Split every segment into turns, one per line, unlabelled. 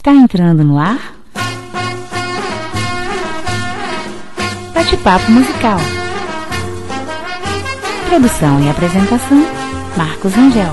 Está entrando no ar Bate-Papo Musical. Produção e apresentação, Marcos Angel.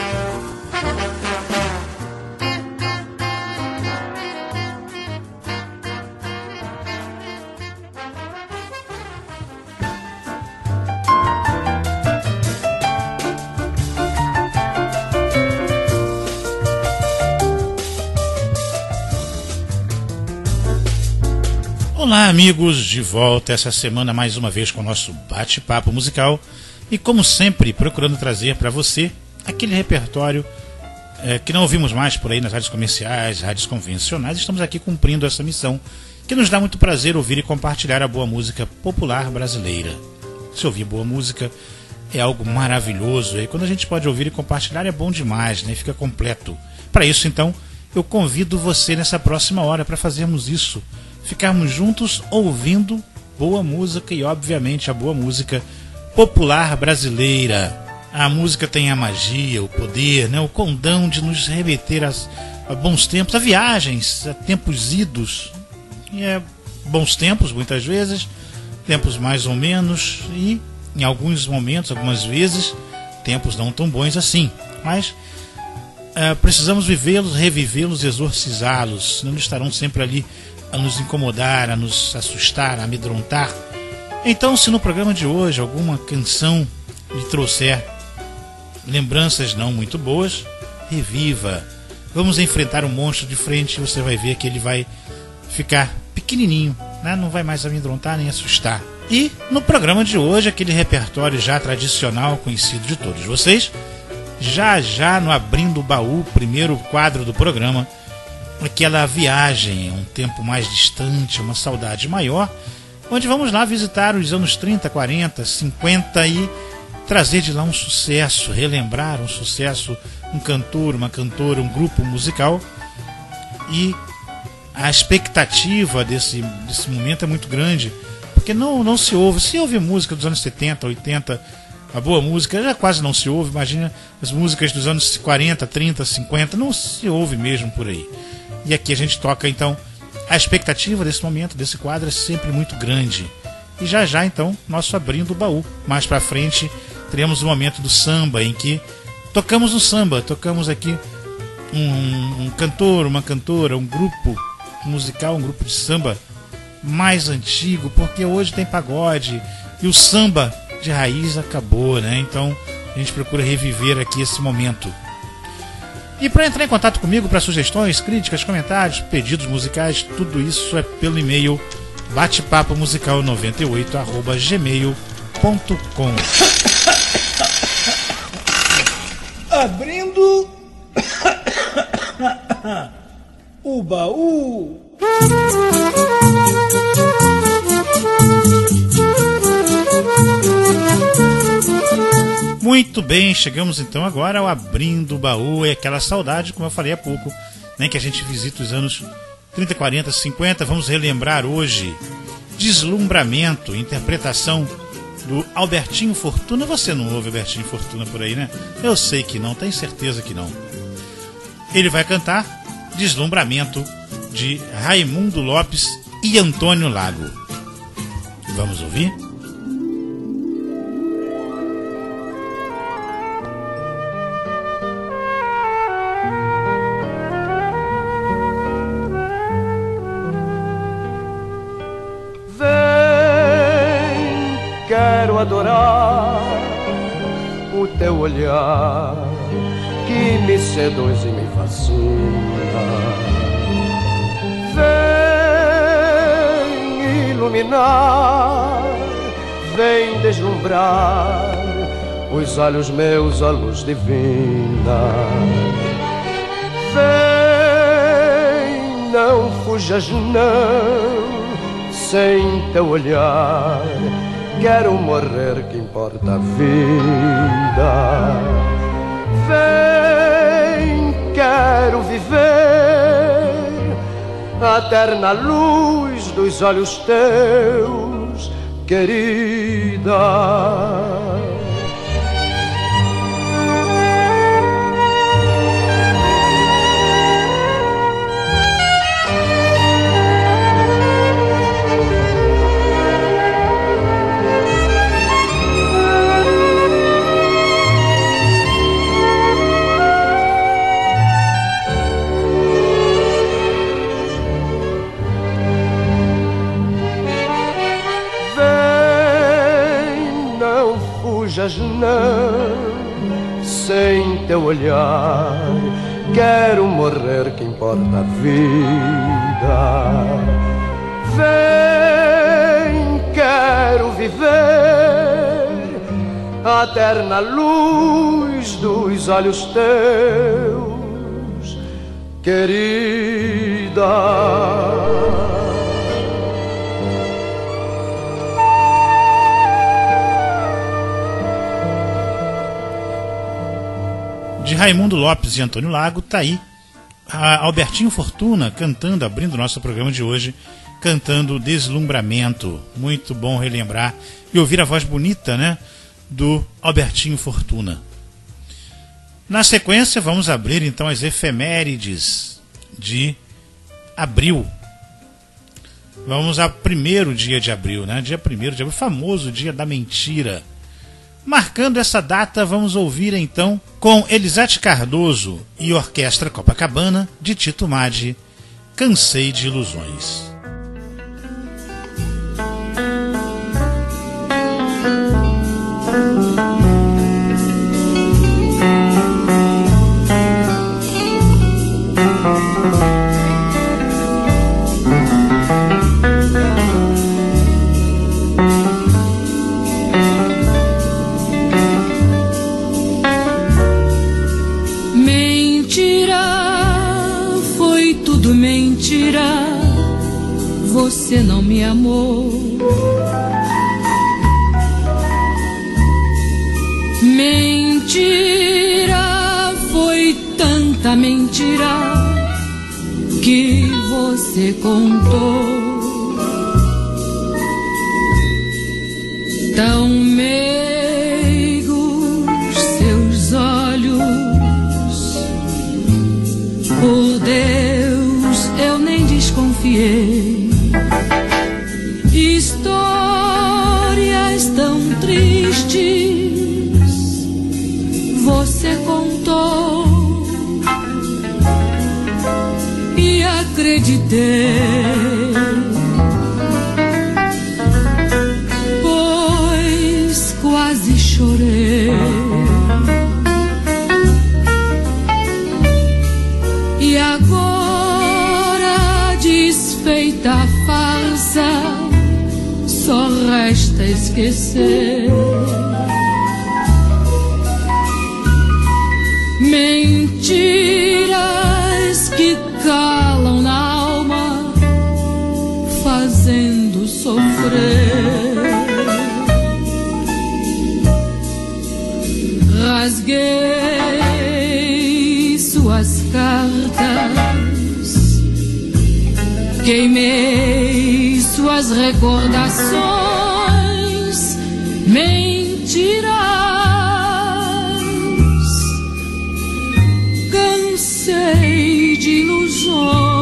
Olá amigos, de volta essa semana mais uma vez com o nosso bate-papo musical e como sempre procurando trazer para você aquele repertório que não ouvimos mais por aí nas rádios comerciais, rádios convencionais. Estamos aqui cumprindo essa missão que nos dá muito prazer ouvir e compartilhar a boa música popular brasileira. Se ouvir boa música é algo maravilhoso e quando a gente pode ouvir e compartilhar é bom demais, né? Fica completo. Para isso então eu convido você nessa próxima hora para fazermos isso. Ficarmos juntos ouvindo boa música e, obviamente, a boa música popular brasileira. A música tem a magia, o poder, né? O condão de nos remeter a bons tempos, a viagens, a tempos idos. E bons tempos, muitas vezes, tempos mais ou menos, e em alguns momentos, algumas vezes, tempos não tão bons assim. Mas precisamos vivê-los, revivê-los, exorcizá-los, senão eles estarão sempre ali a nos incomodar, a nos assustar, a amedrontar. Então, se no programa de hoje alguma canção lhe trouxer lembranças não muito boas, reviva. Vamos enfrentar um monstro de frente e você vai ver que ele vai ficar pequenininho, né? Não vai mais amedrontar nem assustar. E no programa de hoje, aquele repertório já tradicional, conhecido de todos vocês, já no Abrindo o Baú, primeiro quadro do programa, aquela viagem, um tempo mais distante, uma saudade maior, onde vamos lá visitar os anos 30, 40, 50 e trazer de lá um sucesso, relembrar um sucesso, um cantor, uma cantora, um grupo musical. E a expectativa desse momento é muito grande, porque não se ouve música dos anos 70, 80, a boa música já quase não se ouve, imagina as músicas dos anos 40, 30, 50, não se ouve mesmo por aí. E aqui a gente toca, então, a expectativa desse momento, desse quadro, é sempre muito grande. E já, então, nosso Abrindo o Baú. Mais pra frente, teremos o momento do samba, em que tocamos no samba, tocamos aqui um cantor, uma cantora, um grupo musical, um grupo de samba mais antigo, porque hoje tem pagode, e o samba de raiz acabou, né? Então, a gente procura reviver aqui esse momento. E para entrar em contato comigo, para sugestões, críticas, comentários, pedidos musicais, tudo isso é pelo e-mail batepapomusical98@gmail.com.
Abrindo o baú.
Muito bem, chegamos então agora ao Abrindo o Baú. É aquela saudade, como eu falei há pouco, né, que a gente visita os anos 30, 40, 50. Vamos relembrar hoje Deslumbramento, interpretação do Albertinho Fortuna. Você não ouve Albertinho Fortuna por aí, né? Eu sei que não, tenho certeza que não. Ele vai cantar Deslumbramento de Raimundo Lopes e Antônio Lago. Vamos ouvir?
Quero adorar o teu olhar que me seduz e me fascina. Vem iluminar, vem deslumbrar os olhos meus, a luz divina. Vem, não fujas não, sem teu olhar quero morrer, que importa a vida. Vem, quero viver a eterna luz dos olhos teus, querida. fujas não, sem teu olhar quero morrer, que importa a vida. Vem, quero viver a eterna luz dos olhos teus, querida.
De Raimundo Lopes e Antônio Lago, tá aí Albertinho Fortuna cantando, abrindo nosso programa de hoje, cantando Deslumbramento. Muito bom relembrar e ouvir a voz bonita, né, do Albertinho Fortuna. Na sequência, vamos abrir então as efemérides de abril. Vamos ao primeiro dia de abril, né? Dia 1º de abril, famoso dia da mentira. Marcando essa data, vamos ouvir então com Elisete Cardoso e Orquestra Copacabana, de Tito Maddi, Cansei de Ilusões.
Você não me amou. Mentira, foi tanta mentira que você contou. Tão meigos seus olhos, por Deus eu nem desconfiei. Histórias tão tristes você contou e acreditei, pois quase chorei. E agora, desfeita a farsa, só resta esquecer. Mentiras que calam na alma, fazendo sofrer. Rasguei suas cartas, queimei suas recordações, mentiras. Cansei de ilusões.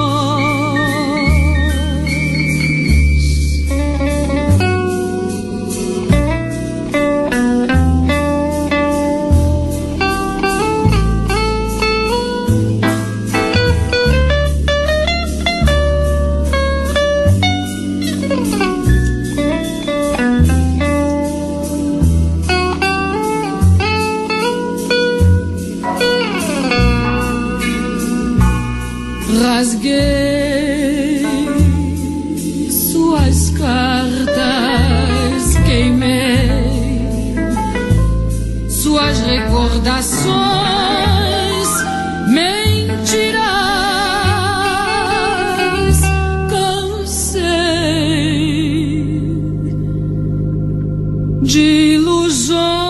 Rasguei suas cartas, queimei suas recordações, mentiras. Cansei de ilusões.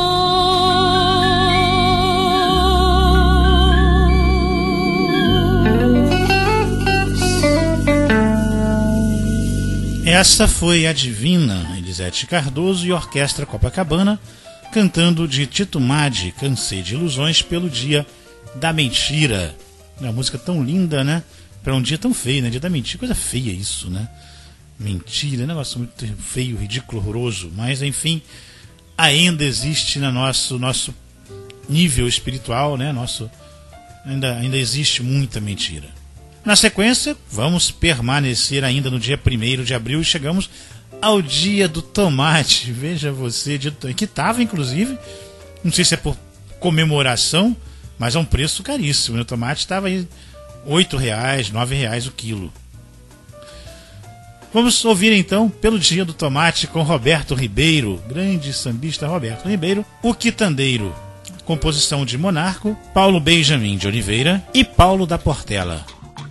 Essa foi a divina Elisete Cardoso e Orquestra Copacabana, cantando de Tito Maddi, Cansei de Ilusões, pelo Dia da Mentira. Uma música tão linda, né? Para um dia tão feio, né? Dia da mentira, coisa feia isso, né? Mentira, negócio muito feio, ridículo, horroroso. Mas, enfim, ainda existe no nosso nível espiritual, né? Ainda existe muita mentira. Na sequência, vamos permanecer ainda no dia 1º de abril e chegamos ao dia do tomate. Veja você, que estava inclusive, não sei se é por comemoração, mas é um preço caríssimo. O tomate estava aí R$8, R$9 o quilo. Vamos ouvir então, pelo dia do tomate, com Roberto Ribeiro, grande sambista Roberto Ribeiro, O Quitandeiro, composição de Monarco, Paulo Benjamin de Oliveira e Paulo da Portela.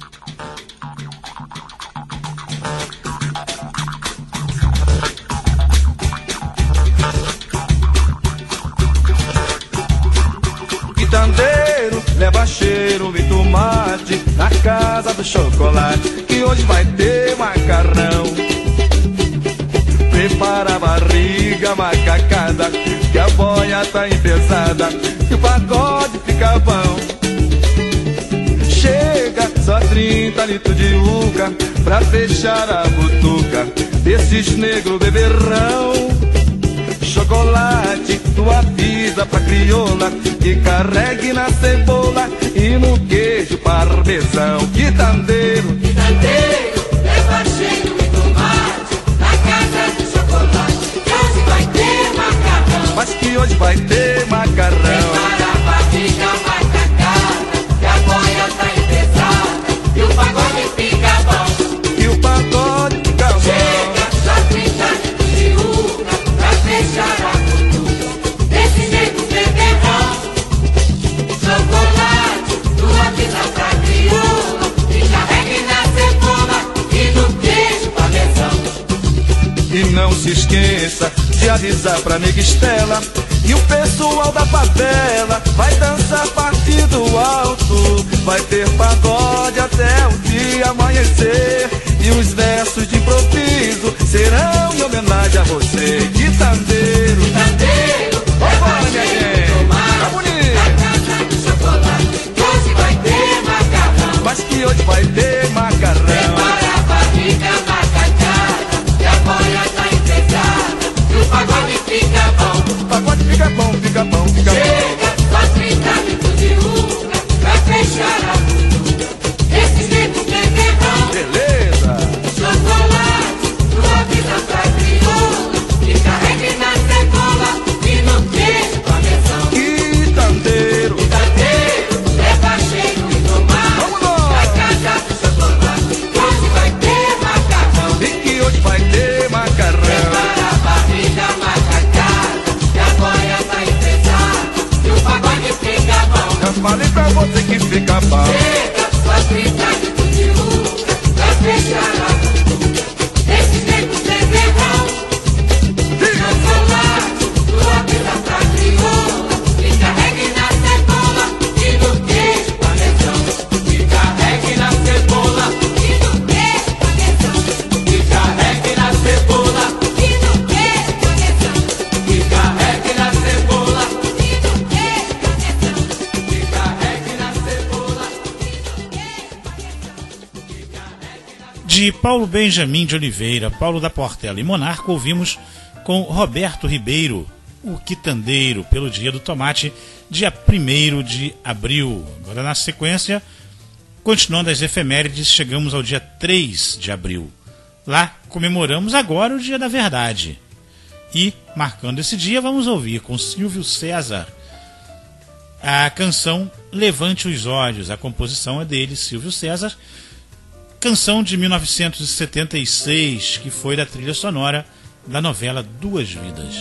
Quitandeiro, leva cheiro e tomate na casa do chocolate, que hoje vai ter macarrão. Prepara a barriga macacada, que a boia tá empesada e o pagode fica bom. Chega só 30 litros de uca pra fechar a butuca desses negros beberrão. Chocolate, tu avisa pra crioula que carregue na cebola e no queijo parmesão. Quitandeiro,
Quitandeiro, leva cheiro e tomate na casa do chocolate, que hoje vai ter macarrão.
mas que hoje vai ter macarrão.
Prepara a barriga macacada, que a boia tá empesada e o pagode fica bom.
E o pagode fica bom.
Chega só 30 litros de uva pra fechar a butuca desse nego beberrão. Chocolate, tu avisa pra crioula e carregue na cebola e no queijo parmesão.
E não se esqueça de avisar pra nega Estela, e o pessoal da favela vai dançar partido alto. Vai ter pagode até o dia amanhecer, e os versos de improviso serão em homenagem a você. Quitandeiro,
Quitandeiro,
vambora minha gente, tá bonito.
na casa do chocolate, que hoje vai ter macarrão.
Mas que hoje vai ter macarrão.
Prepara a barriga macacada, que a boia tá empesada e o pagode fica bom.
O pagode fica bom, fica bom, fica bom.
Chega só 30 litros de uva pra fechar a butuca desses negros beberrão.
Beleza.
Chocolate, tu avisa pra crioula que carregue na cebola e no queijo parmesão.
Quitandeiro,
Quitandeiro, leva cheiro e tomate
vamos lá.
na casa do chocolate, que hoje vai ter macarrão.
E que hoje vai ter macarrão.
Prepara a barriga macacada, que a boia tá empesada e o pagode fica bom.
Eu falei pra você que fica bom.
Chega só 30 litros de uva pra fechar a butuca desses negros beberrão. Chocolate, tu avisa pra crioula e carregue na cebola e no queijo parmesão. E carregue na cebola e no queijo parmesão. E carregue na cebola e no queijo parmesão. E carregue na cebola e no queijo parmesão. E carregue na cebola e no queijo parmesão.
De Paulo Benjamin de Oliveira, Paulo da Portela e Monarco, ouvimos com Roberto Ribeiro, O Quitandeiro, pelo dia do tomate, dia 1º de abril. Agora, na sequência, continuando as efemérides, chegamos ao dia 3 de abril. Lá comemoramos agora o Dia da Verdade. E, marcando esse dia, vamos ouvir com Silvio César a canção Levante os Olhos. A composição é dele, Silvio César. Canção de 1976, que foi da trilha sonora da novela Duas Vidas.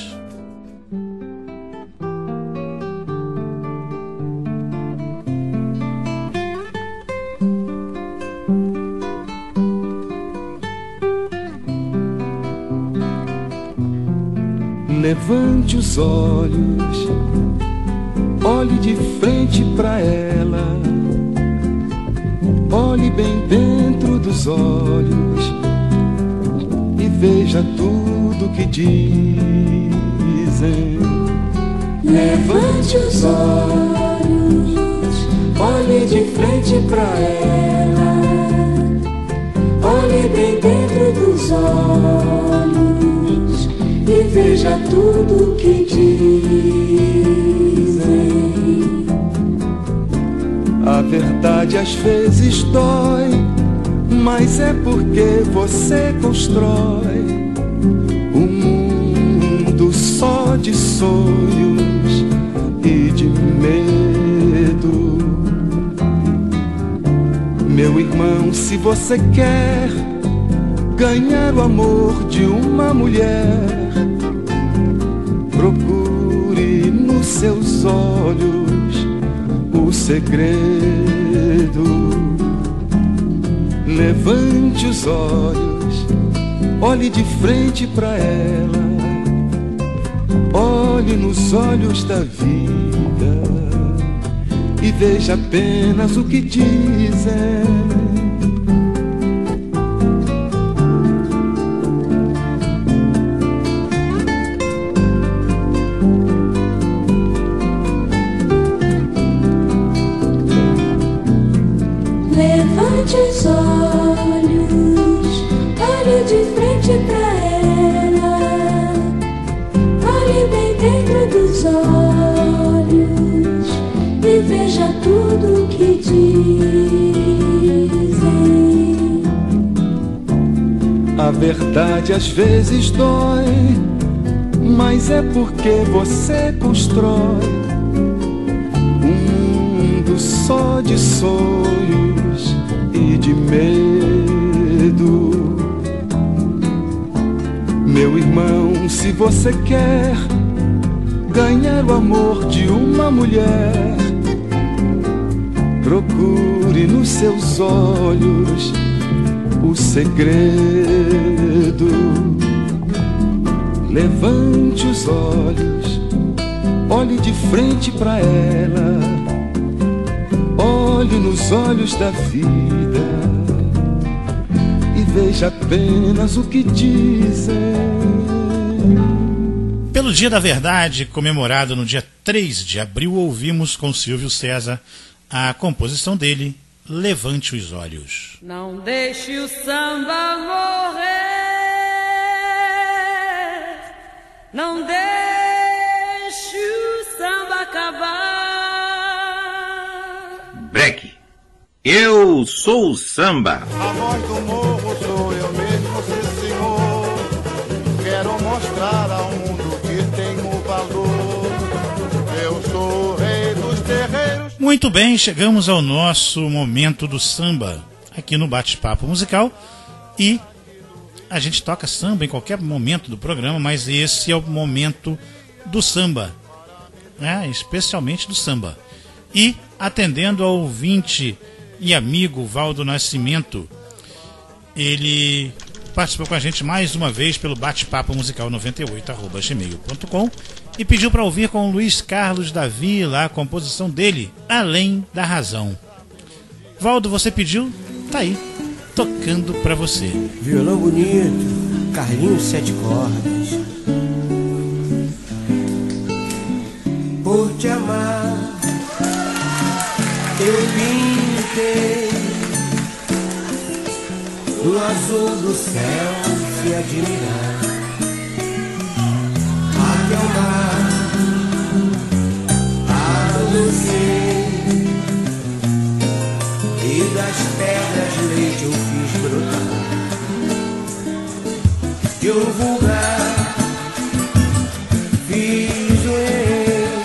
Levante os olhos, olhe de frente pra ela, olhe bem dentro dos olhos e veja tudo que dizem.
Levante os olhos, olhe de frente pra ela, olhe bem dentro dos olhos e veja tudo que dizem.
A verdade às vezes dói, mas é porque você constrói só de sonhos e de medo. Meu irmão, se você quer ganhar o amor de uma mulher, procure nos seus olhos o segredo. Levante os olhos, olhe de frente pra ela, olhe nos olhos da vida e veja apenas o que dizem.
Levante os olhos, olhe de frente pra ela, olhe bem dentro dos olhos e veja tudo o que dizem.
A verdade às vezes dói, mas é porque você constrói um mundo só de sonhos e de medo. Meu irmão, se você quer ganhar o amor de uma mulher, procure nos seus olhos o segredo. Levante os olhos, olhe de frente pra ela, olhe nos olhos da vida e veja apenas o que dizem.
Pelo Dia da Verdade, comemorado no dia 3 de abril, ouvimos com Silvio César a composição dele, Levante os Olhos.
Não deixe o samba morrer, não deixe o samba acabar.
Breque, eu sou o samba.
A voz do morro sou eu mesmo, sim senhor. Quero mostrar ao mundo que tenho valor. Eu sou o rei dos terreiros.
Muito bem, chegamos ao nosso momento do samba, aqui no Bate-Papo Musical. E a gente toca samba em qualquer momento do programa, mas esse é o momento do samba, né? Especialmente do samba. E atendendo ao ouvinte e amigo Valdo Nascimento, ele participou com a gente mais uma vez pelo Bate-Papo Musical 98@gmail.com e pediu para ouvir com o Luiz Carlos Davi lá a composição dele, Além da Razão. Valdo, você pediu? Tá aí, tocando pra você.
Violão bonito, Carlinhos 7 cordas. Por te amar, eu pintei no azul do céu se admirar. Até o mar, alucei, e das pedras leite eu fiz brotar. De um vulgar fiz o erro,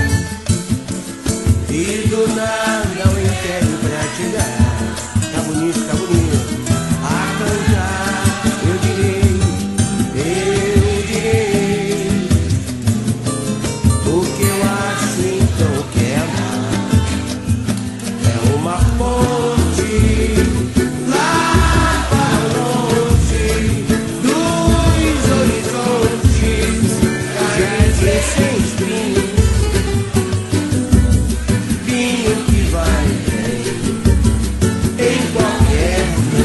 e do nada eu enterro pra te dar. Tá bonito, tá bonito. A cantar eu direi. O que eu acho então que é amar é uma ponte lá para longe dos horizontes, carentes sem espinho, vinho que vai bem em qualquer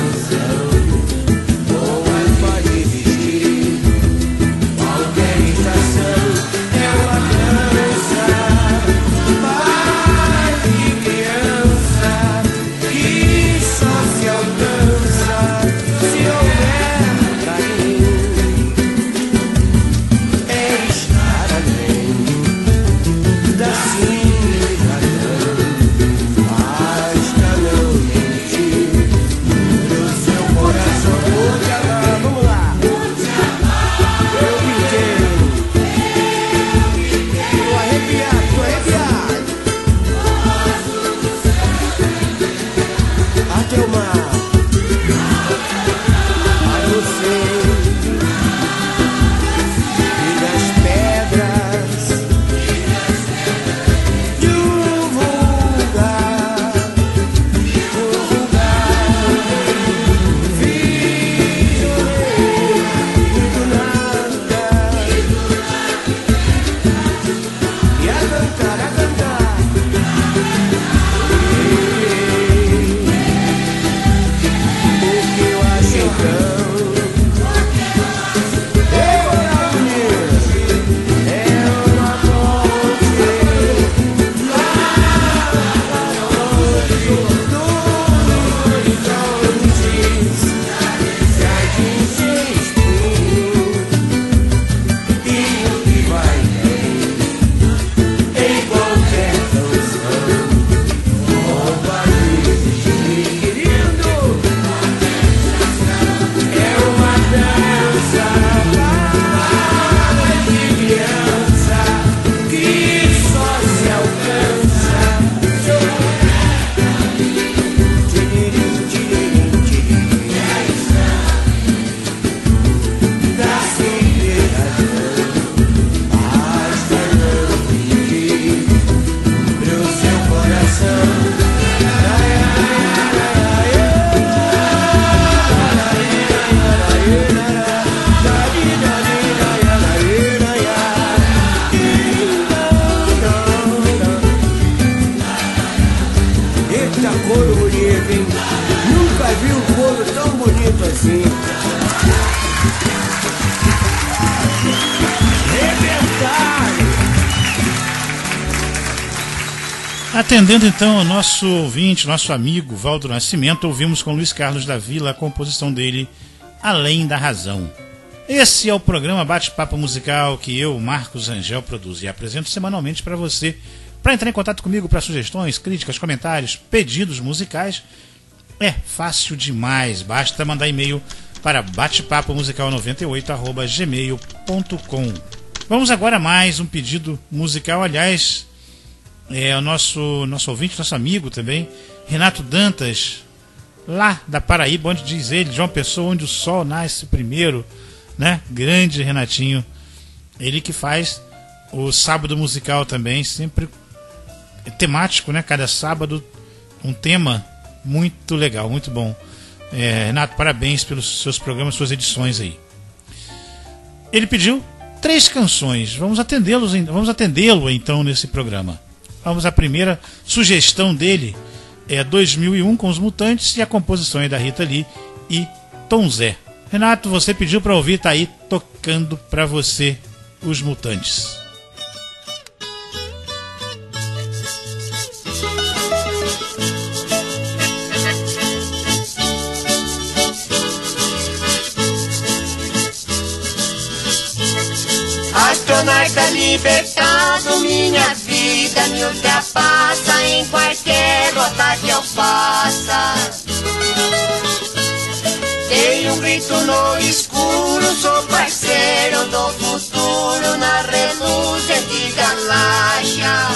Atendendo então ao nosso ouvinte, nosso amigo Valdo Nascimento, ouvimos com Luiz Carlos da Vila a composição dele, Além da Razão. Esse é o programa Bate-Papo Musical que eu, Marcos Rangel, produzo e apresento semanalmente para você. Para entrar em contato comigo para sugestões, críticas, comentários, pedidos musicais, é fácil demais. Basta mandar e-mail para batepapomusical98@gmail.com. Vamos agora a mais um pedido musical. Aliás, é o nosso ouvinte, nosso amigo também, Renato Dantas, lá da Paraíba, onde diz ele, de uma pessoa onde o sol nasce primeiro, né? Grande Renatinho. Ele que faz o sábado musical também, sempre temático, né? Cada sábado um tema muito legal, muito bom. Renato, parabéns pelos seus programas, suas edições aí. Ele pediu 3 canções. Vamos atendê-lo então nesse programa. Vamos à primeira sugestão dele, é 2001 com os Mutantes, e a composição é da Rita Lee e Tom Zé. Renato, você pediu para ouvir, tá aí tocando para você os Mutantes.
Astronauta libertado, minha vida me ultrapassa em qualquer rota que eu faça. Dei um grito no escuro, sou parceiro do futuro na reluzente galáxia.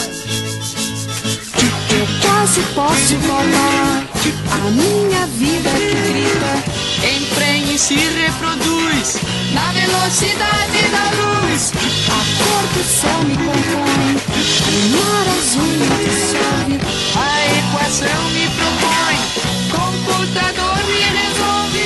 Eu quase posso falar a minha vida que grita, emprenha e se reproduz na velocidade da luz. A cor do céu me compõe, o mar azul me dissolve, a equação me propõe, computador me resolve.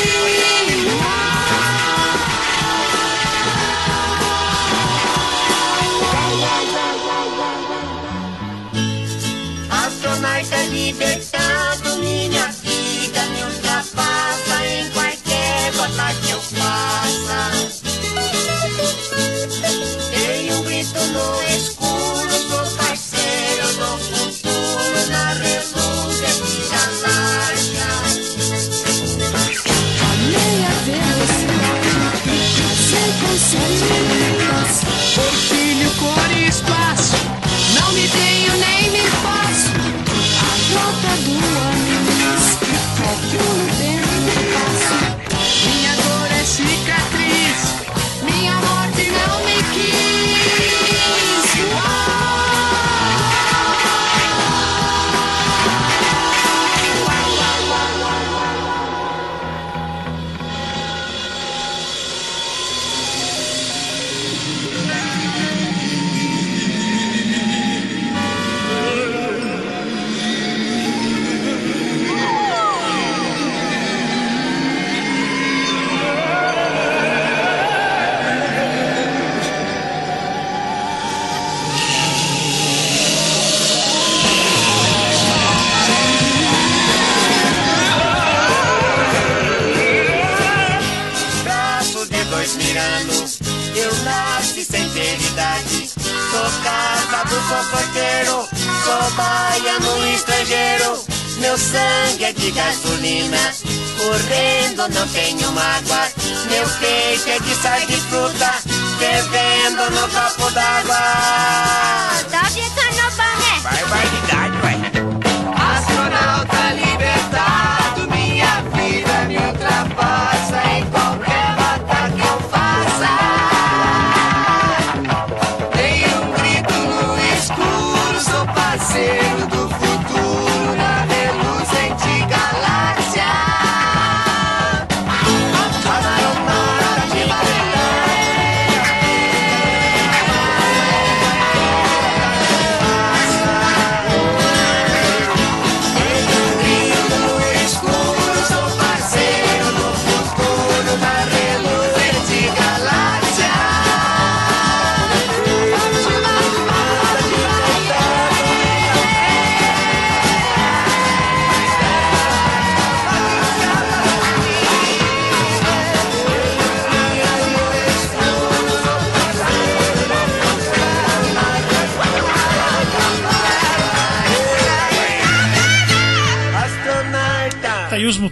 Astronauta libertado, minha vida me ultrapassa em qualquer rota que eu faça. Dei um grito no escuro, sou parceiro do futuro na reluzente galáxia.
A meia velocidade, fazer com 7 vidas, por filho, cor e espaço, não me tenho nem me faço. A rota do anis, calculo o tempo que passo. Minha dor é cicatriz, minha morte não me quis.
Eu nasci sem ter idade, sou casado, sou porteiro, sou baiano estrangeiro. Meu sangue é de gasolina, correndo não tenho mágoa. Meu peito é de sal de fruta, fervendo no copo d'água. Barbaridade, vai. Astronauta libertado, minha vida me ultrapassa em qualquer rota que eu faça. Dei um grito no escuro, sou parceiro do futuro na reluzente galáxia. Astronauta libertado.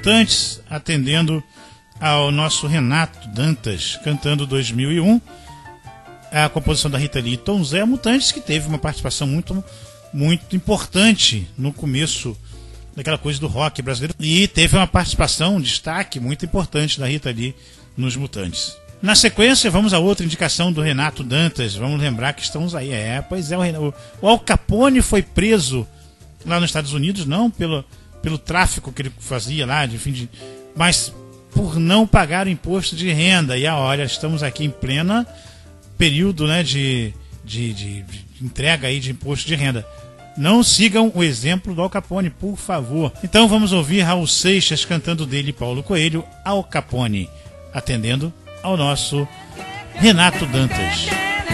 Mutantes, atendendo ao nosso Renato Dantas, cantando 2001, a composição da Rita Lee e Tom Zé, Mutantes, que teve uma participação muito importante no começo daquela coisa do rock brasileiro, e teve uma participação, um destaque muito importante da Rita Lee nos Mutantes. Na sequência, vamos a outra indicação do Renato Dantas. Vamos lembrar que estamos aí. Pois é, o Al Capone foi preso lá nos Estados Unidos, não pelo tráfico que ele fazia lá, mas por não pagar o imposto de renda. E olha, estamos aqui em plena período, né, de entrega aí de imposto de renda. Não sigam o exemplo do Al Capone, por favor. Então vamos ouvir Raul Seixas cantando dele, Paulo Coelho, Al Capone, atendendo ao nosso Renato Dantas.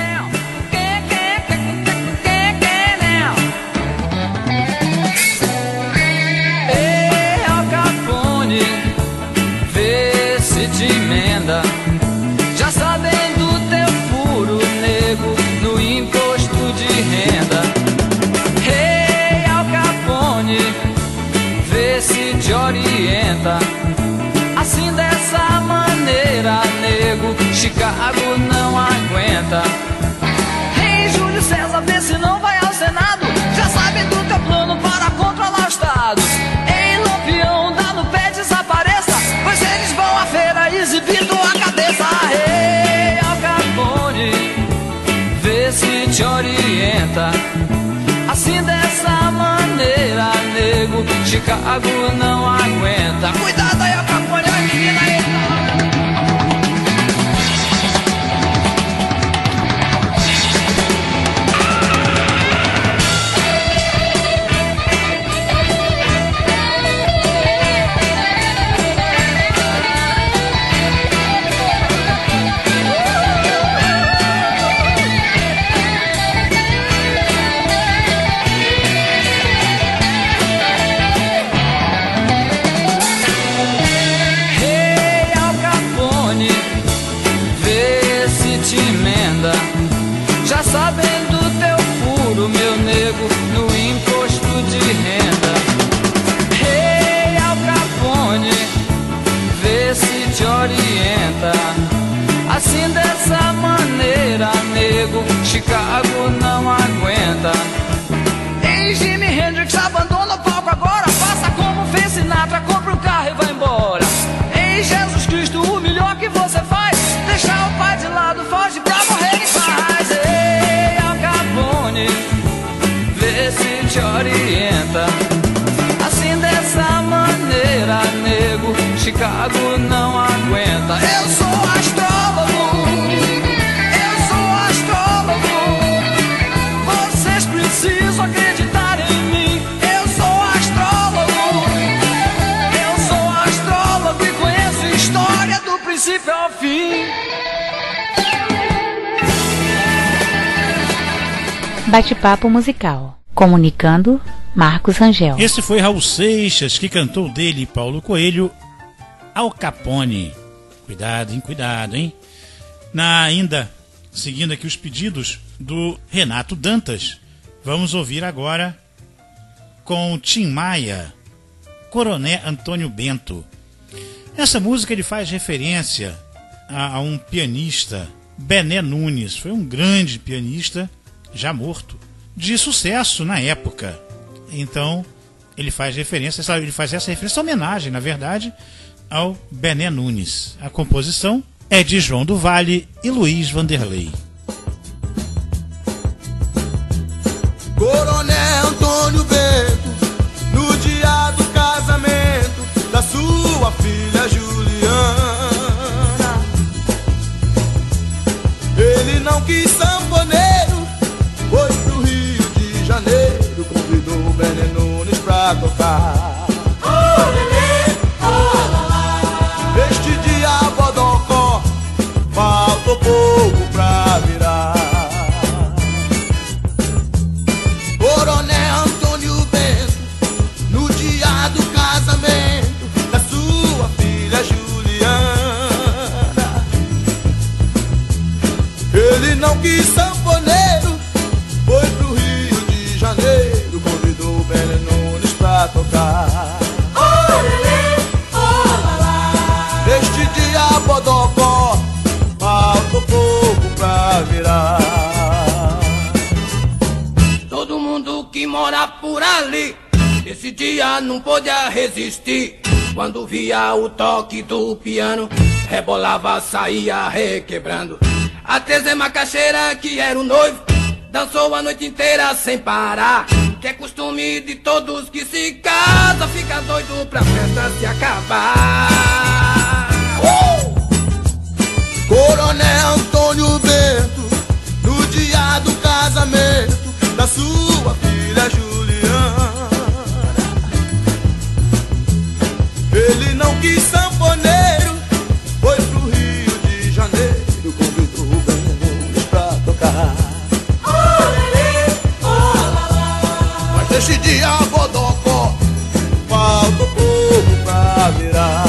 Ei, Al Capone, vê se te emenda, já sabendo teu furo nego no imposto de renda. Ei, Al Capone, vê se te orienta, assim dessa maneira, nego, Chicago não aguenta. Ei, Júlio César, vê se não vai ao Senado, já sabe do teu plano para controlar o Estado. Ei, Lampião, dá no pé, desapareça, pois eles vão à feira exibindo a cabeça. Ei, Al Capone, vê se te orienta, assim dessa maneira, nego, Chicago não aguenta. Cuidado aí, Al Capone, olha a menina aí. Sabendo teu furo, meu nego, no imposto de renda. Ei, Al Capone, vê se te orienta, assim dessa maneira, nego, Chicago não aguenta. Ei, Jimi Hendrix, abandona o palco agora, faça como fez Sinatra, compra um carro e vai embora. Ei, Jesus Cristo, o melhor que você faz, deixar o pai de lado, foge pra morrer em paz. Ei, Al Capone, vê se te orienta, assim dessa maneira, nego, Chicago não aguenta. Eu sou astrólogo, vocês precisam acreditar em mim. Eu sou astrólogo e conheço história do princípio ao fim.
Bate-papo musical. Comunicando, Marcos Rangel.
Esse foi Raul Seixas, que cantou dele, Paulo Coelho, Al Capone. Cuidado, hein? Ainda seguindo aqui os pedidos do Renato Dantas, vamos ouvir agora com Tim Maia, Coronel Antônio Bento. Essa música ele faz referência a um pianista, Bené Nunes. Foi um grande pianista, já morto, de sucesso na época. Então ele faz essa referência, homenagem, na verdade, ao Bené Nunes. A composição é de João do Vale e Luiz Vanderlei.
Coronel Antônio Bento, no dia do casamento da sua filha Juliana, ele não quis sanfoneiro, foi pro Rio de Janeiro, convidou o Bené Nunes pra tocar. Este dia Bodocó faltou pouco pra virar. Coronel Antônio Bento, no dia do casamento da sua filha Juliana, ele não quis sanfoneiro, foi pro Rio de Janeiro, convidou o Bené Nunes pra tocar.
por ali. Esse dia não podia resistir. Quando via o toque do piano, rebolava, saía requebrando. A Teresa Macaxeira, que era o noivo, dançou a noite inteira sem parar. Que é costume de todos que se casam, fica doido pra festa se acabar.
Coronel Antônio Bento, no dia do casamento da sua filha Juliana, ele não quis sanfoneiro, foi pro Rio de Janeiro, convidou banheiros pra tocar. Mas nesse dia Bodocó falta o povo pra virar.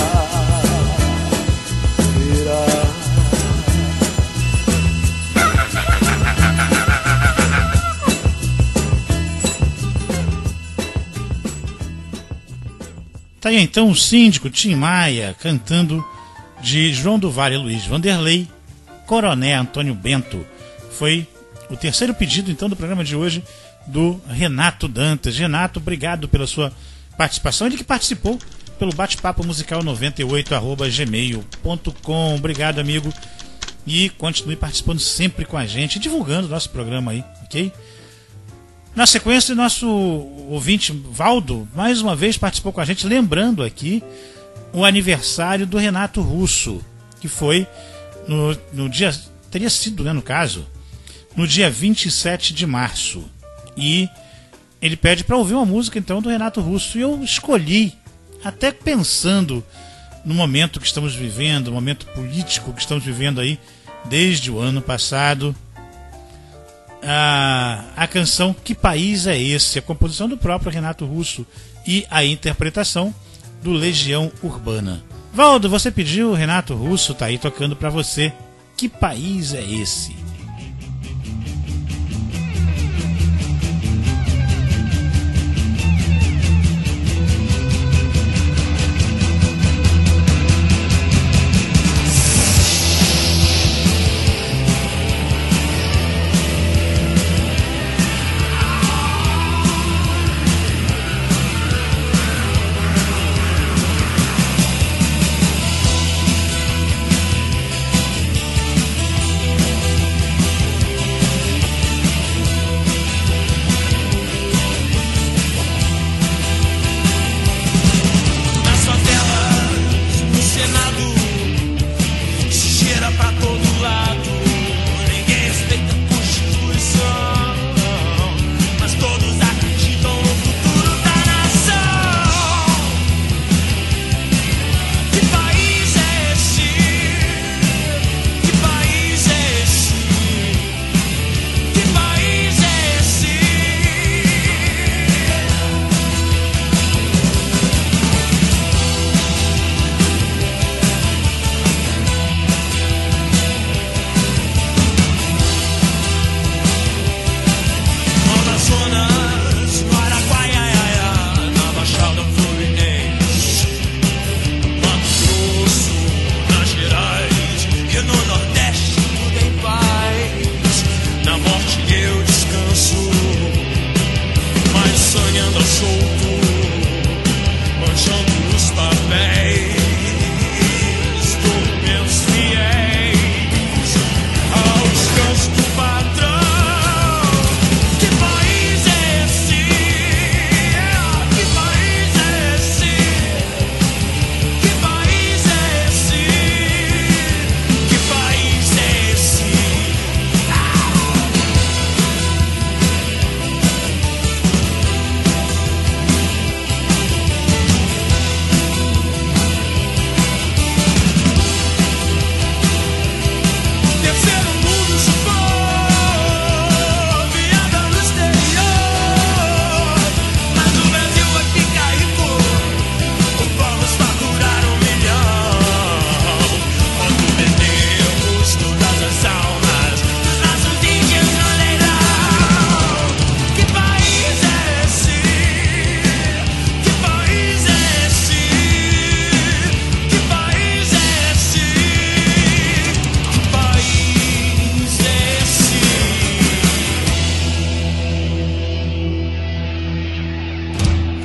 Tá aí então o síndico Tim Maia cantando de João do Vale Luiz Vanderlei, Coronel Antônio Bento. Foi o terceiro pedido então do programa de hoje do Renato Dantas. Renato, obrigado pela sua participação. Ele que participou pelo bate-papo musical 98@gmail.com. Obrigado, amigo. E continue participando sempre com a gente, divulgando o nosso programa aí, ok? Na sequência, nosso ouvinte Valdo, mais uma vez participou com a gente, lembrando aqui o aniversário do Renato Russo, que foi no dia, teria sido, né, no caso, no dia 27 de março. E ele pede para ouvir uma música, então, do Renato Russo. E eu escolhi, até pensando no momento que estamos vivendo, no momento político que estamos vivendo aí desde o ano passado, a canção Que País é Esse? A composição do próprio Renato Russo e a interpretação do Legião Urbana. Valdo, você pediu, Renato Russo tá aí tocando para você. Que país é esse?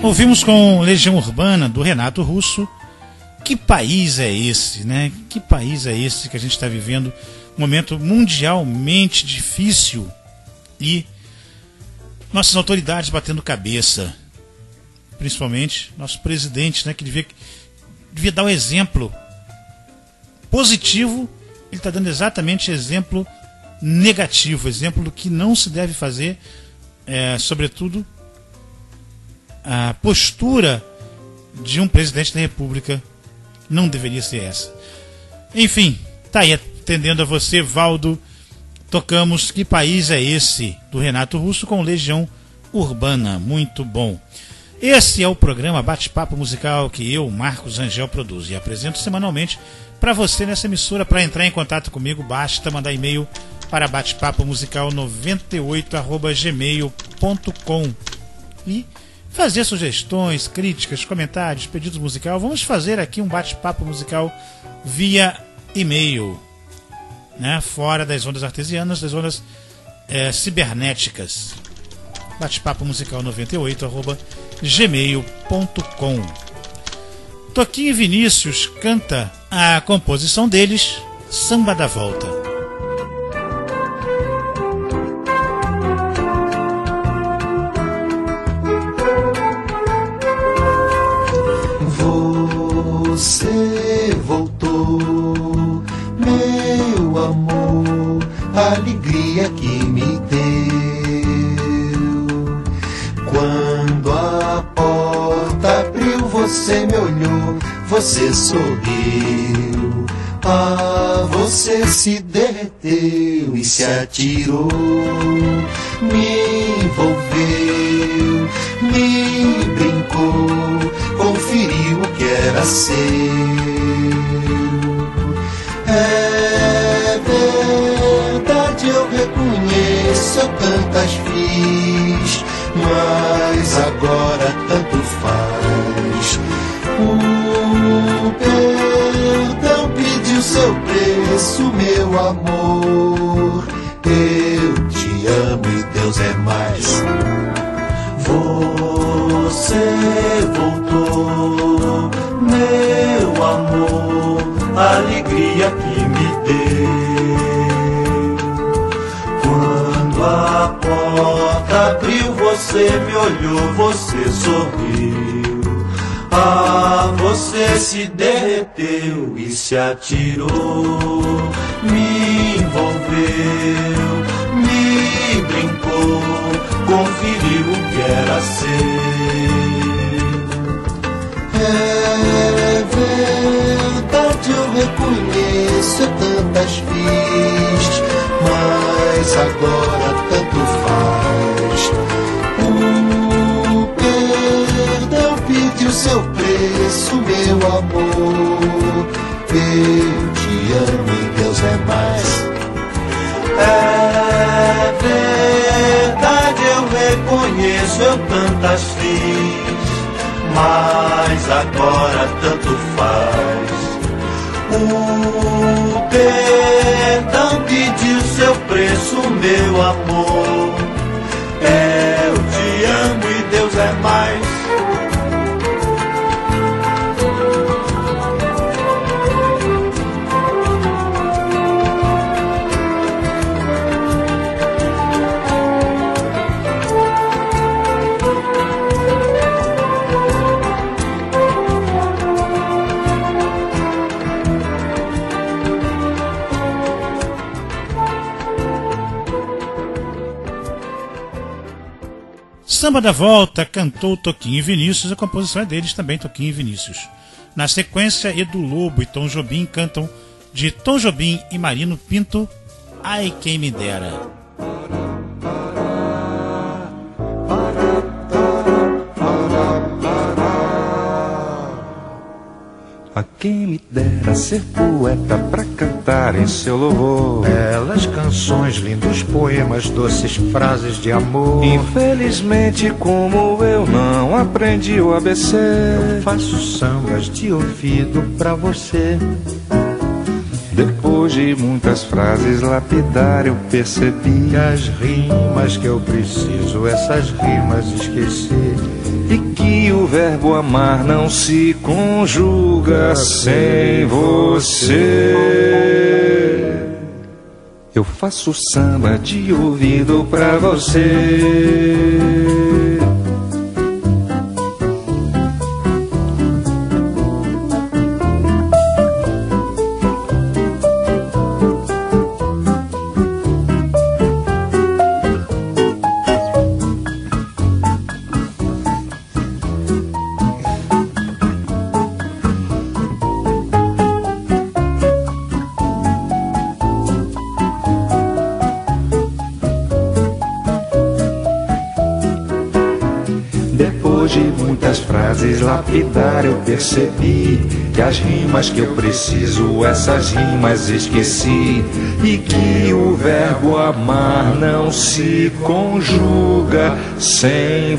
Ouvimos com Legião Urbana, do Renato Russo. Que país é esse, né? Que país é esse que a gente está vivendo? Um momento mundialmente difícil e nossas autoridades batendo cabeça. Principalmente nosso presidente, né? Que devia dar um exemplo positivo. Ele está dando exatamente exemplo negativo, exemplo do que não se deve fazer, sobretudo a postura de um presidente da República não deveria ser essa. Enfim, tá aí, atendendo a você, Valdo, tocamos Que País é Esse, do Renato Russo, com Legião Urbana. Muito bom. Esse é o programa Bate-Papo Musical que eu, Marcos Rangel, produzo e apresento semanalmente para você nessa emissora. Para entrar em contato comigo, basta mandar e-mail para batepapomusical98@gmail.com e fazer sugestões, críticas, comentários, pedidos musical. Vamos fazer aqui um bate-papo musical via e-mail, né? Fora das ondas artesianas, das ondas cibernéticas. Bate-papo musical 98@gmail.com. Toquinho e Vinícius canta a composição deles, Samba da Volta.
Você voltou, meu amor, a alegria que me deu. Quando a porta abriu, você me olhou, você sorriu. Você se derreteu e se atirou, me envolveu, me brincou, conferiu o que era seu. É verdade, eu reconheço, eu tantas fiz, mas agora tanto faz. O perdão pediu seu preço, meu amor. Eu te amo e Deus é mais. Você voltou, meu amor, a alegria que me deu. Quando a porta abriu, você me olhou, você sorriu. Você se derreteu e se atirou, me envolveu, me brincou, conferiu o que era seu. É verdade, eu reconheço, eu tantas fiz, mas agora tanto faz. O perdão pediu seu preço, meu amor. Eu te amo e Deus é mais. É verdade, eu reconheço, eu tantas fiz, mas agora tanto faz. O perdão pediu seu preço, meu amor. Eu te amo e Deus é mais.
Samba da Volta, cantou Toquinho e Vinícius, a composição é deles também, Toquinho e Vinícius. Na sequência, Edu Lobo e Tom Jobim cantam de Tom Jobim e Marino Pinto, Ai Quem Me Dera.
A quem me dera ser poeta pra cantar em seu louvor belas canções, lindos poemas, doces frases de amor. Infelizmente, como eu não aprendi o ABC, eu faço sambas de ouvido pra você. Depois de muitas frases lapidar, eu percebi que as rimas que eu preciso, essas rimas esqueci. e que o verbo amar não se conjuga sem você. Eu faço samba de ouvido pra você. Depois de muitas frases lapidar, eu percebi que as rimas que eu preciso, essas rimas esqueci, e que o verbo amar não se conjuga sem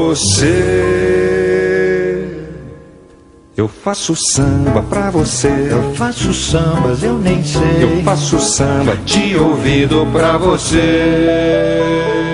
você. Eu faço samba pra você. Eu faço sambas, eu nem sei. Eu faço samba de ouvido pra você.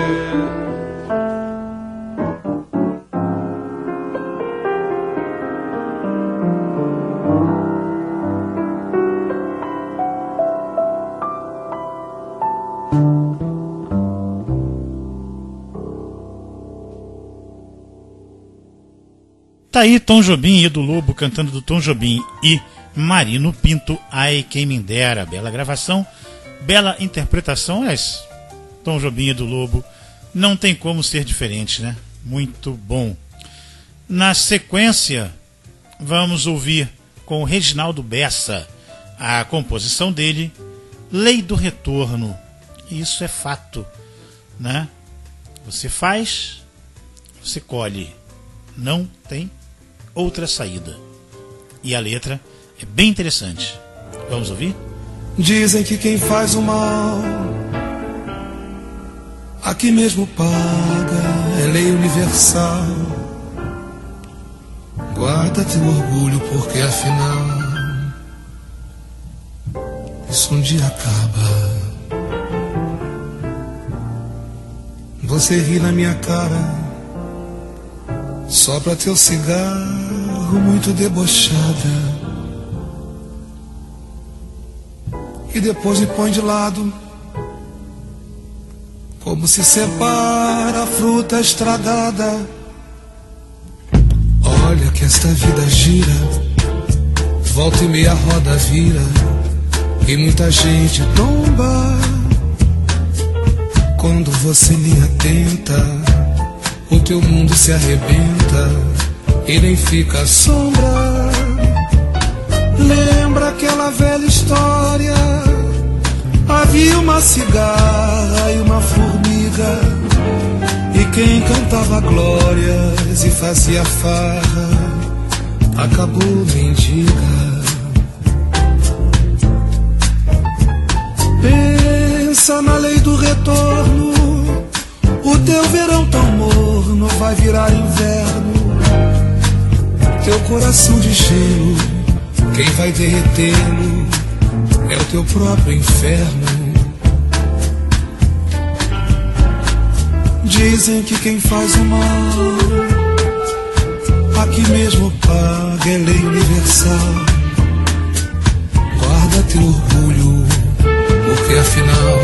Tá aí Tom Jobim e Edu Lobo cantando do Tom Jobim e Marino Pinto, Ai Quem Me Dera. Bela gravação, bela interpretação. Tom Jobim e Edu Lobo, não tem como ser diferente, né? Muito bom. Na sequência, vamos ouvir com o Reginaldo Bessa a composição dele, Lei do Retorno. Isso é fato, né? Você faz, você colhe. Não tem outra saída. E a letra é bem interessante. Vamos ouvir?
Dizem que quem faz o mal aqui mesmo paga, é lei universal. Guarda teu orgulho, porque afinal isso um dia acaba. Você ri na minha cara, sopra teu cigarro muito debochada, e depois me põe de lado, como se separa a fruta estragada. Olha que esta vida gira, volta e meia roda vira, e muita gente tomba. Quando você me atenta, o teu mundo se arrebenta e nem fica sombra. Lembra aquela velha história? Havia uma cigarra e uma formiga, e quem cantava glórias e fazia farra acabou mendiga. Pensa na lei do retorno, o teu verão tão morno vai virar inverno. Teu coração de gelo, quem vai derretê-lo é o teu próprio inferno. Dizem que quem faz o mal aqui mesmo paga, é lei universal. Guarda teu orgulho, porque afinal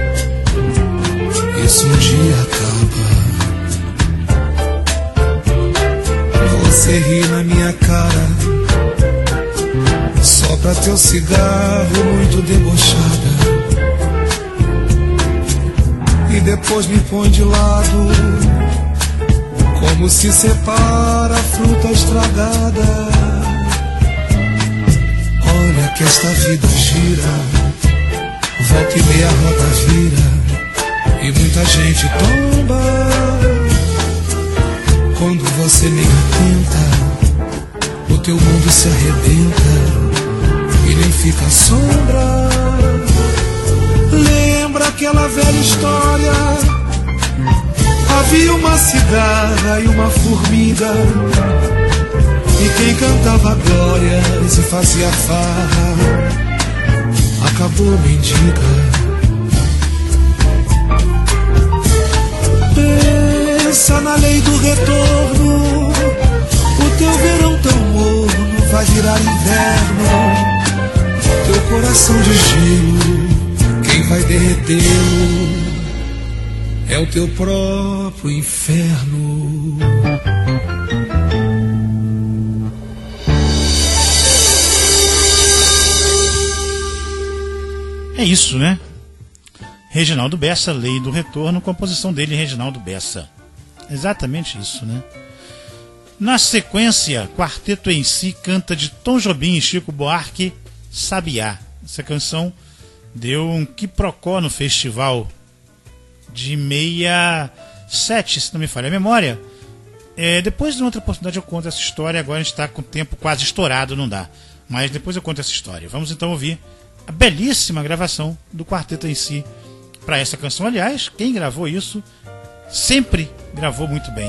isso um dia acaba. Você ri na minha cara, sopra teu cigarro muito debochada, e depois me põe de lado, como se separa a fruta estragada. Olha que esta vida gira, volta e meia roda vira, e muita gente tomba. Quando você nem atenta, o teu mundo se arrebenta e nem fica sombra. Lembra aquela velha história? Havia uma cigarra e uma formiga, e quem cantava glórias e fazia farra acabou mendiga. Pensa na lei do retorno, teu verão tão morno vai virar inverno. Teu coração de gelo, quem vai derretê-lo é o teu próprio inferno.
É isso, né? Reginaldo Bessa, Lei do Retorno, composição dele, Reginaldo Bessa. Exatamente isso, né? Na sequência, Quarteto em Si canta de Tom Jobim e Chico Buarque, Sabiá. Essa canção deu um quiprocó no festival de 67, se não me falha a memória. Depois de outra oportunidade eu conto essa história, agora a gente está com o tempo quase estourado, não dá. Mas depois eu conto essa história. Vamos então ouvir a belíssima gravação do Quarteto em Si para essa canção. Aliás, quem gravou isso sempre gravou muito bem.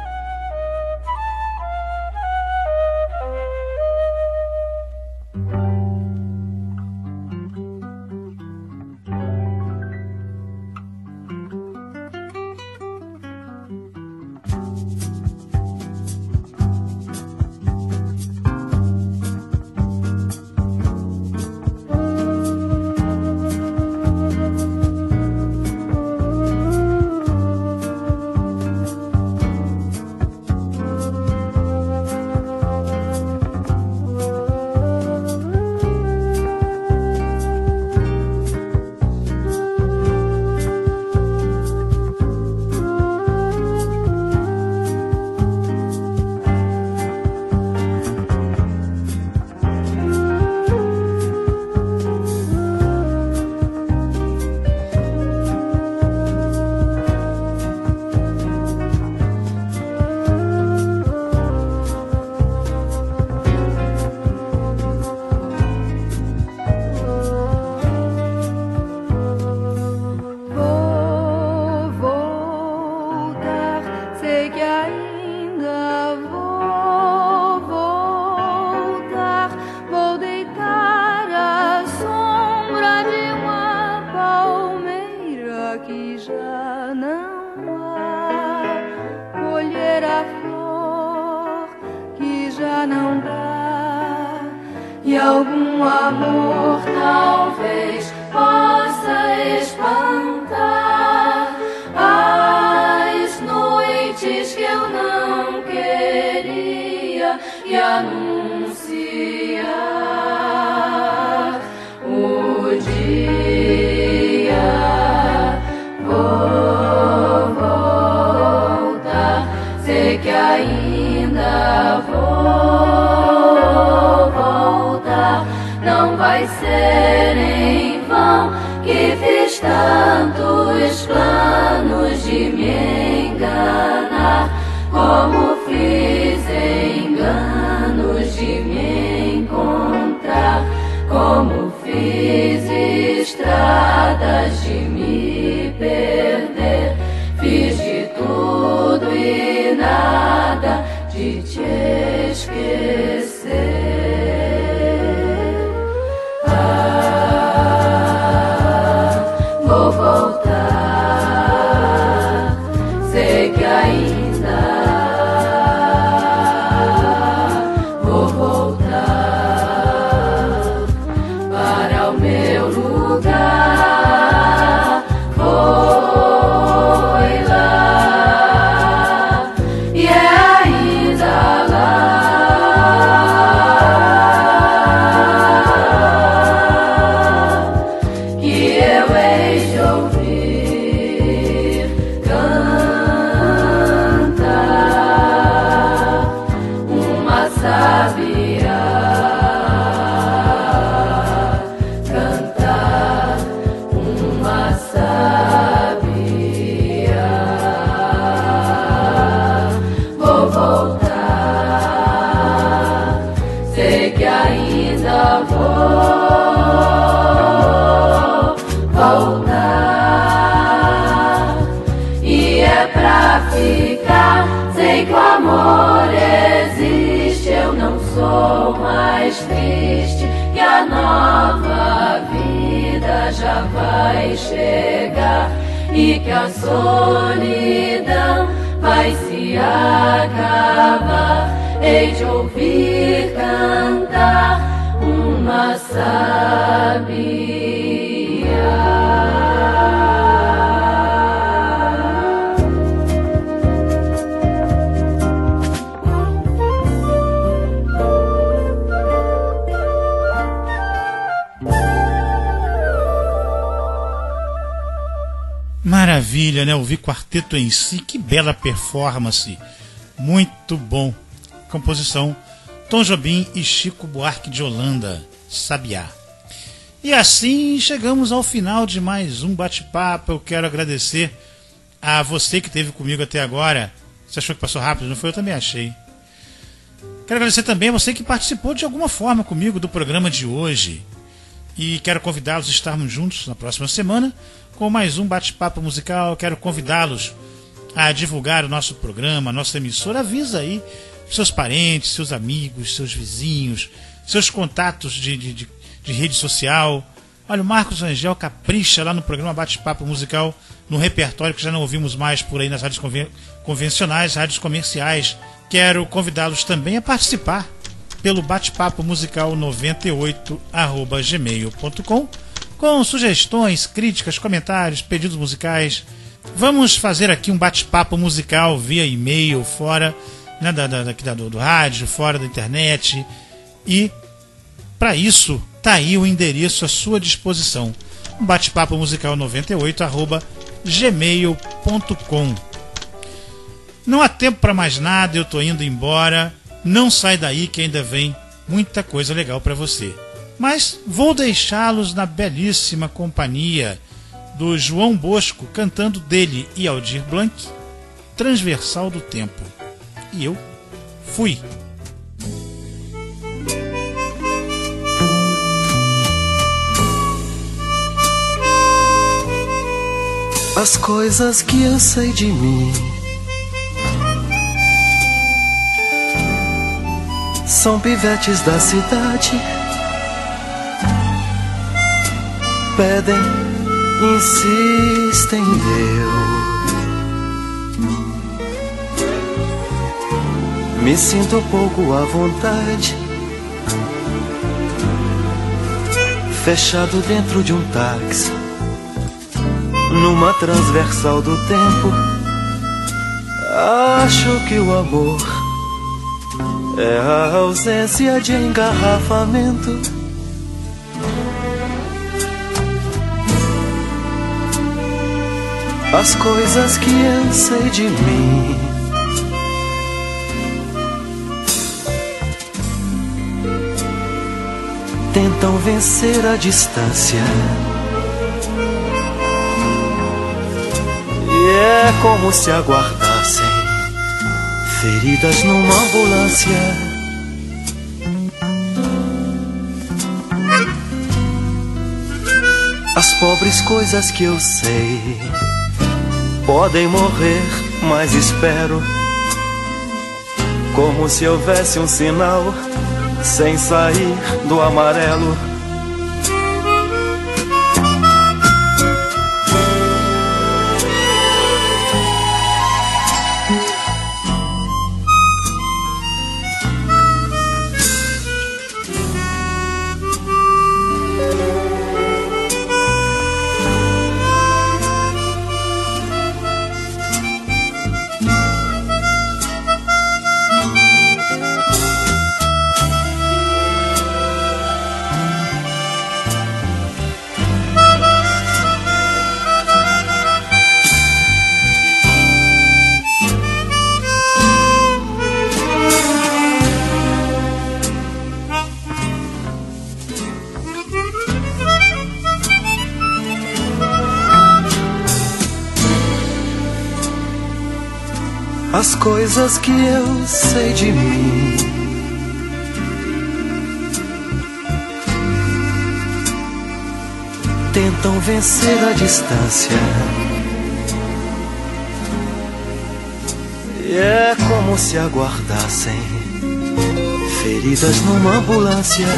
E que a solidão vai se acabar.
hei de ouvir cantar uma sabia.
Maravilha, né? Ouvir Quarteto em Si, que bela performance, muito bom. Composição Tom Jobim e Chico Buarque de Holanda, Sabiá. E assim chegamos ao final de mais um bate-papo. Eu quero agradecer a você que esteve comigo até agora. Você achou que passou rápido? Não foi? Eu também achei. Quero agradecer também a você que participou de alguma forma comigo do programa de hoje. E quero convidá-los a estarmos juntos na próxima semana com mais um bate-papo musical. Quero convidá-los a divulgar o nosso programa, a nossa emissora. Avisa aí seus parentes, seus amigos, seus vizinhos, seus contatos de rede social. Olha, o Marcos Rangel capricha lá no programa Bate-Papo Musical, no repertório que já não ouvimos mais por aí nas rádios convencionais, rádios comerciais. Quero convidá-los também a participar pelo bate-papo musical 98@gmail.com com sugestões, críticas, comentários, pedidos musicais. Vamos fazer aqui um bate-papo musical via e-mail, fora, né, do rádio, fora da internet. E para isso tá aí o endereço à sua disposição, um bate-papo musical 98@gmail.com. Não há tempo para mais nada, eu tô indo embora. Não sai daí que ainda vem muita coisa legal para você. Mas vou deixá-los na belíssima companhia do João Bosco cantando dele e Aldir Blanc, Transversal do Tempo. E eu fui.
As coisas que eu sei de mim são pivetes da cidade, pedem, insistem, eu me sinto pouco à vontade, fechado dentro de um táxi, numa transversal do tempo. Acho que o amor é a ausência de engarrafamento. As coisas que eu sei de mim tentam vencer a distância, e é como se aguardassem feridas numa ambulância. As pobres coisas que eu sei podem morrer, mas espero, como se houvesse um sinal sem sair do amarelo. As coisas que eu sei de mim tentam vencer a distância, e é como se aguardassem feridas numa ambulância.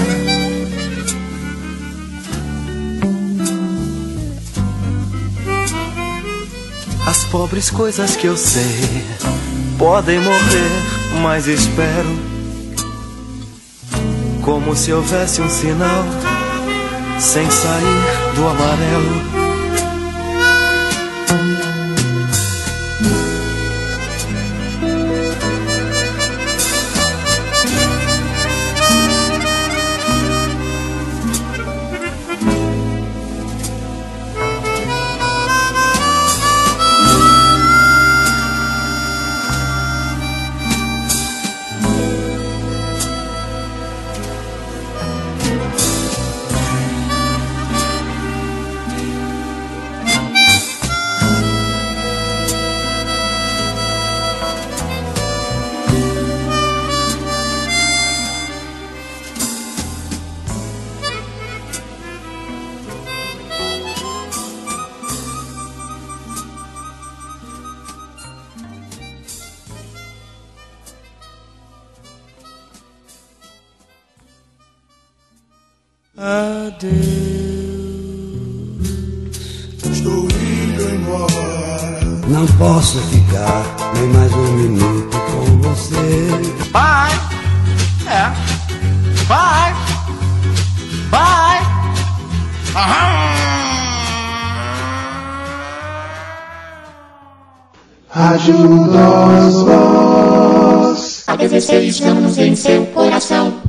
As pobres coisas que eu sei podem morrer, mas espero, como se houvesse um sinal, sem sair do amarelo.
Adeus, estou indo embora. Não posso ficar nem mais um minuto com você.
Bye, é, bye, bye.
Ajuda-os, a 16 anos em seu coração.